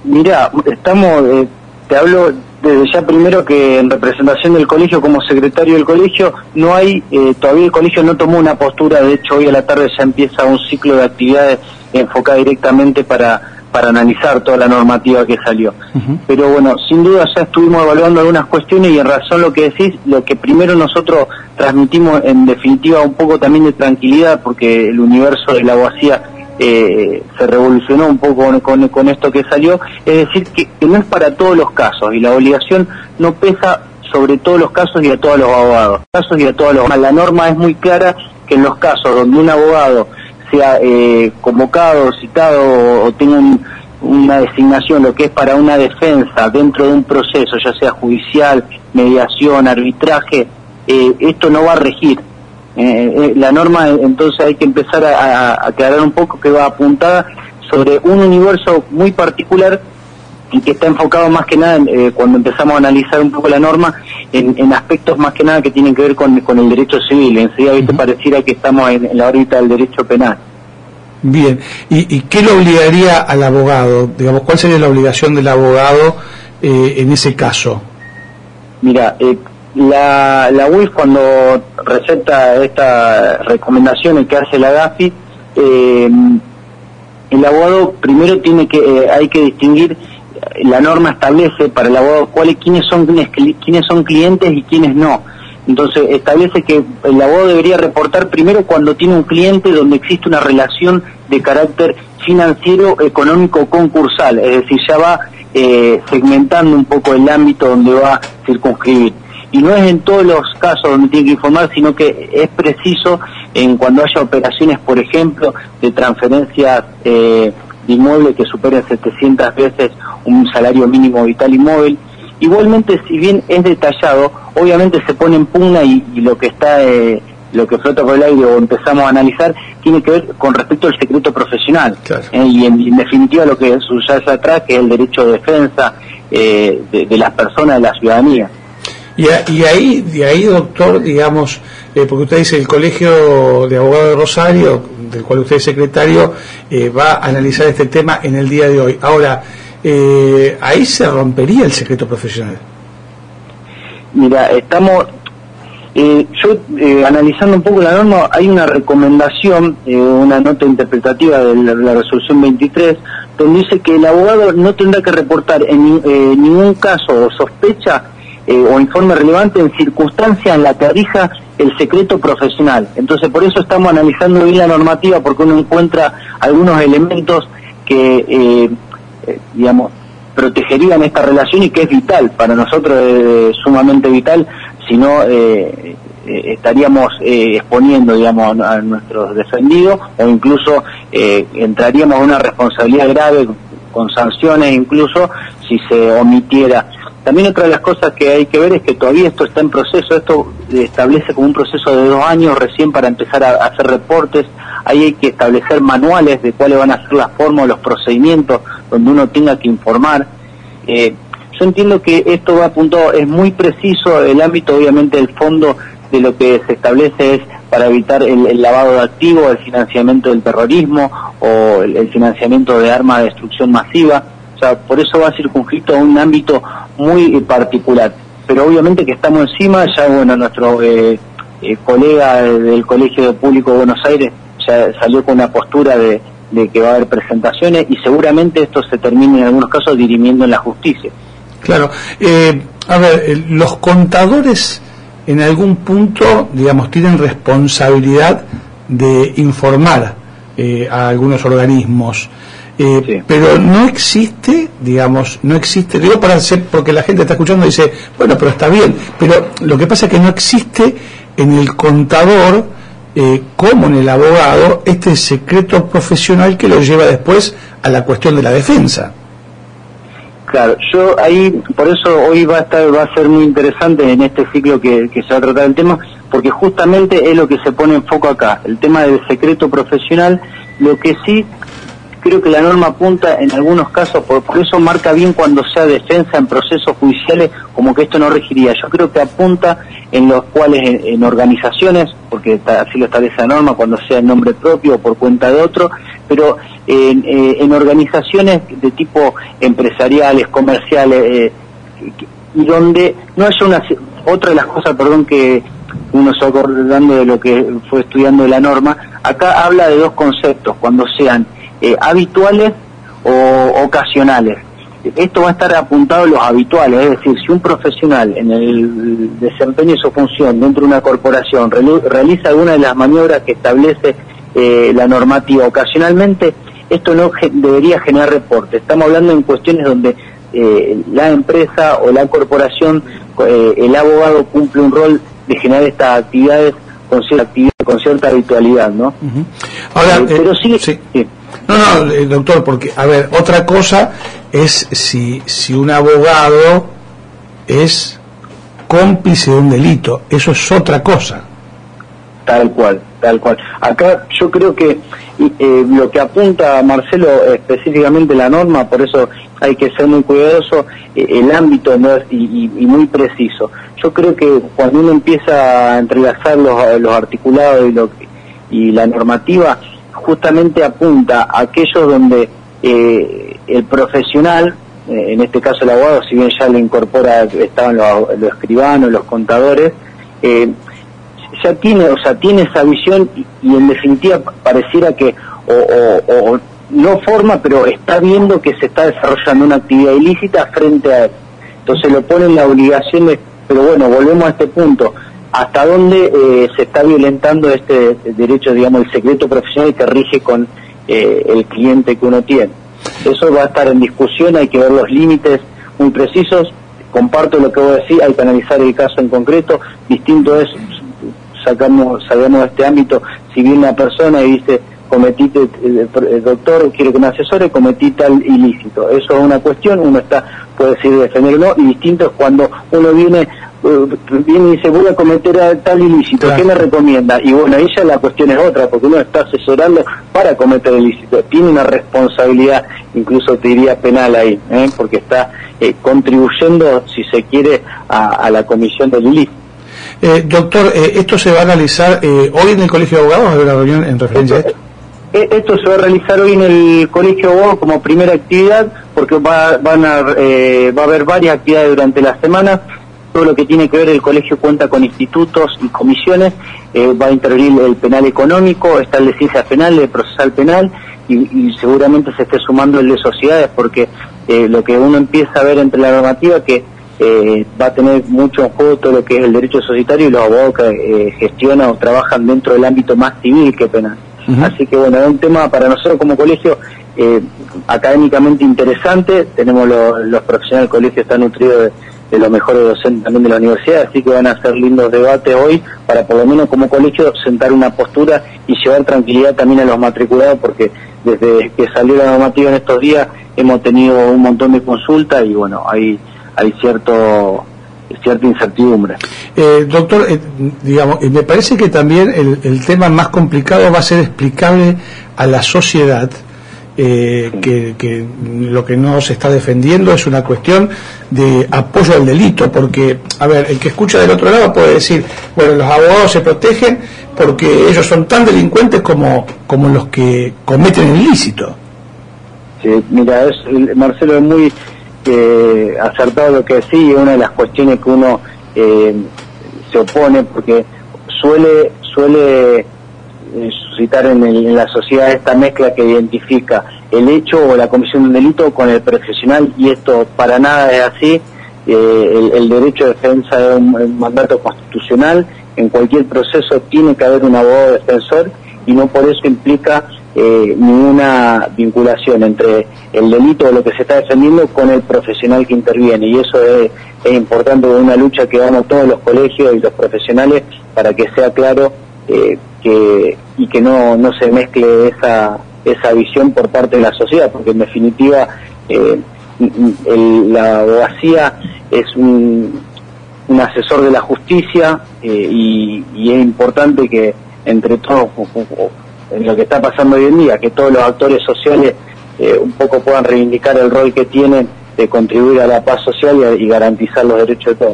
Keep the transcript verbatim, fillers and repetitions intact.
Mirá, estamos, eh, te hablo desde ya primero que en representación del colegio, como secretario del colegio, no hay, eh, todavía el colegio no tomó una postura. De hecho hoy a la tarde ya empieza un ciclo de actividades enfocada directamente para, para analizar toda la normativa que salió. Uh-huh. Pero bueno, sin duda ya estuvimos evaluando algunas cuestiones y en razón lo que decís, lo que primero nosotros transmitimos en definitiva un poco también de tranquilidad, porque el universo de la abogacía Eh, se revolucionó un poco con, con, con esto que salió, es decir, que, que no es para todos los casos y la obligación no pesa sobre todos los casos y a todos los abogados. Casos y a todos los La norma es muy clara que en los casos donde un abogado sea eh, convocado, citado o, o tenga un, una designación, lo que es para una defensa dentro de un proceso, ya sea judicial, mediación, arbitraje, eh, esto no va a regir. Eh, eh, la norma, entonces hay que empezar a, a aclarar un poco que va apuntada sobre un universo muy particular y que está enfocado más que nada, eh, cuando empezamos a analizar un poco la norma, en, en aspectos más que nada que tienen que ver con, con el derecho civil. Enseguida, ¿viste? Uh-huh. Pareciera que estamos en, en la órbita del derecho penal. Bien, ¿y, y qué le obligaría al abogado? Digamos, ¿cuál sería la obligación del abogado eh, en ese caso? Mira, eh, La, la U I F cuando receta estas recomendaciones que hace la GAFI, eh, el abogado primero tiene que, eh, hay que distinguir, la norma establece para el abogado cuáles, quiénes son quiénes, quiénes son clientes y quiénes no. Entonces establece que el abogado debería reportar primero cuando tiene un cliente donde existe una relación de carácter financiero, económico, concursal, es decir, ya va eh, segmentando un poco el ámbito donde va a circunscribir. Y no es en todos los casos donde tiene que informar, sino que es preciso en cuando haya operaciones, por ejemplo, de transferencias eh, de inmuebles que superen setecientas veces un salario mínimo vital y móvil. Igualmente, si bien es detallado, obviamente se pone en pugna y, y lo que está, eh, lo que flota por el aire o empezamos a analizar, tiene que ver con respecto al secreto profesional. Claro. Eh, y en, en definitiva lo que subyace atrás, que es el derecho de defensa eh, de, de las personas, de la ciudadanía. Y, a, y ahí, de ahí, doctor, digamos, eh, porque usted dice el Colegio de Abogados de Rosario, del cual usted es secretario, eh, va a analizar este tema en el día de hoy. Ahora, eh, ahí se rompería el secreto profesional. Mira, estamos, eh, yo eh, analizando un poco la norma, hay una recomendación, eh, una nota interpretativa de la, la resolución veintitrés, donde dice que el abogado no tendrá que reportar en eh, ningún caso o sospecha Eh, o informe relevante en circunstancias en la que rija el secreto profesional. Entonces por eso estamos analizando bien la normativa, porque uno encuentra algunos elementos que eh, eh, digamos protegerían esta relación y que es vital para nosotros, eh, sumamente vital, si no eh, eh, estaríamos eh, exponiendo, digamos, a nuestros defendidos, o incluso eh, entraríamos a una responsabilidad grave con sanciones incluso si se omitiera. También otra de las cosas que hay que ver es que todavía esto está en proceso, esto establece como un proceso de dos años recién para empezar a hacer reportes. Ahí hay que establecer manuales de cuáles van a ser las formas o los procedimientos donde uno tenga que informar. Eh, yo entiendo que esto va apuntado, es muy preciso, el ámbito obviamente del fondo de lo que se establece es para evitar el, el lavado de activos, el financiamiento del terrorismo o el, el financiamiento de armas de destrucción masiva. O sea, por eso va circunscrito a un ámbito muy eh, particular. Pero obviamente que estamos encima, ya bueno, nuestro eh, eh, colega del Colegio de Público de Buenos Aires ya salió con una postura de, de que va a haber presentaciones y seguramente esto se termine en algunos casos dirimiendo en la justicia. Claro. Eh, a ver, eh, los contadores en algún punto, digamos, tienen responsabilidad de informar eh, a algunos organismos. Eh, sí. Pero no existe, digamos, no existe, digo para hacer, porque la gente está escuchando y dice, bueno, pero está bien, pero lo que pasa es que no existe en el contador, eh, como en el abogado, este secreto profesional que lo lleva después a la cuestión de la defensa. Claro, yo ahí, por eso hoy va a estar, va a ser muy interesante en este ciclo que, que se va a tratar el tema, porque justamente es lo que se pone en foco acá, el tema del secreto profesional. Lo que sí creo que la norma apunta en algunos casos, por, por eso marca bien cuando sea defensa en procesos judiciales, como que esto no regiría. Yo creo que apunta en los cuales en, en organizaciones, porque así lo establece la norma, cuando sea en nombre propio o por cuenta de otro, pero en, eh, en organizaciones de tipo empresariales, comerciales, eh, y donde no haya una... Otra de las cosas, perdón, que uno se va acordando de lo que fue estudiando de la norma, acá habla de dos conceptos, cuando sean eh, habituales o ocasionales. Esto va a estar apuntado a los habituales, es decir, si un profesional en el desempeño de su función dentro de una corporación realiza alguna de las maniobras que establece eh, la normativa ocasionalmente, esto no ge- debería generar reporte. Estamos hablando en cuestiones donde eh, la empresa o la corporación, eh, el abogado cumple un rol de generar estas actividades con cierta, actividad, con cierta habitualidad, ¿no? Uh-huh. Ahora, eh, pero sí, sí. sí. No, no, eh, doctor, porque, a ver, otra cosa es si, si un abogado es cómplice de un delito, eso es otra cosa. Tal cual, tal cual. Acá yo creo que eh, lo que apunta Marcelo específicamente la norma, por eso hay que ser muy cuidadoso, eh, el ámbito no es, y, y muy preciso. Yo creo que cuando uno empieza a entrelazar los, los articulados y, lo, y la normativa, justamente apunta a aquellos donde eh, el profesional, eh, en este caso el abogado, si bien ya le incorpora, estaban los, los escribanos, los contadores, eh, ya tiene, o sea, tiene esa visión y, y en definitiva pareciera que o, o, o no forma, pero está viendo que se está desarrollando una actividad ilícita frente a él. Entonces lo pone en la obligación de, pero bueno, volvemos a este punto, hasta dónde eh, se está violentando este derecho, digamos, el secreto profesional que rige con eh, el cliente que uno tiene. Eso va a estar en discusión, hay que ver los límites muy precisos. Comparto lo que vos decís, hay que analizar el caso en concreto. Distinto es, sacamos, salgamos de este ámbito, si viene una persona y dice, cometiste, el, el doctor quiere que me asesore, cometí tal ilícito. Eso es una cuestión, uno está puede decir defender o no, y distinto es cuando uno viene viene y dice, voy a cometer tal ilícito, claro. ¿Qué me recomienda? Y bueno, ahí ya la cuestión es otra, porque uno está asesorando para cometer el ilícito. Tiene una responsabilidad, incluso te diría penal ahí, ¿eh? Porque está eh, contribuyendo, si se quiere, a, a la comisión del ilícito. Eh, doctor, eh, ¿esto se va a realizar eh, hoy en el Colegio de Abogados? ¿Va a haber una reunión en referencia esto, a esto? Esto se va a realizar hoy en el Colegio de Abogados como primera actividad, porque va, van a, eh, va a haber varias actividades durante la semana. Todo lo que tiene que ver, el colegio cuenta con institutos y comisiones, eh, va a intervenir el penal económico, está el de ciencias penales, el procesal penal, y, y seguramente se esté sumando el de sociedades, porque eh, lo que uno empieza a ver entre la normativa que eh, va a tener mucho en juego todo lo que es el derecho societario y los abogados que eh, gestionan o trabajan dentro del ámbito más civil que penal. Uh-huh. Así que bueno, es un tema para nosotros como colegio eh, académicamente interesante. Tenemos lo, los profesionales del colegio, están nutridos de de los mejores docentes también de la universidad, así que van a hacer lindos debates hoy para por lo menos como colegio sentar una postura y llevar tranquilidad también a los matriculados, porque desde que salió la normativa en estos días hemos tenido un montón de consultas y bueno, hay hay cierto cierta incertidumbre. Eh, doctor, eh, digamos, eh, me parece que también el, el tema más complicado va a ser explicarle a la sociedad Eh, que, que lo que no se está defendiendo es una cuestión de apoyo al delito, porque, a ver, el que escucha del otro lado puede decir, bueno, los abogados se protegen porque ellos son tan delincuentes como, como los que cometen el ilícito. Sí, mira, es, Marcelo, es muy eh, acertado lo que decía, y una de las cuestiones que uno eh, se opone, porque suele suele suscitar en, el, en la sociedad esta mezcla que identifica el hecho o la comisión de un delito con el profesional, y esto para nada es así. Eh, el, el derecho de defensa es un, un mandato constitucional, en cualquier proceso tiene que haber un abogado defensor y no por eso implica eh, ninguna vinculación entre el delito o lo que se está defendiendo con el profesional que interviene, y eso es, es importante, de una lucha que damos todos los colegios y los profesionales para que sea claro eh, que y que no no se mezcle esa esa visión por parte de la sociedad, porque en definitiva eh, el, la abogacía es un, un asesor de la justicia eh, y, y es importante que entre todos, en lo que está pasando hoy en día, que todos los actores sociales eh, un poco puedan reivindicar el rol que tienen de contribuir a la paz social y, a, y garantizar los derechos de todos.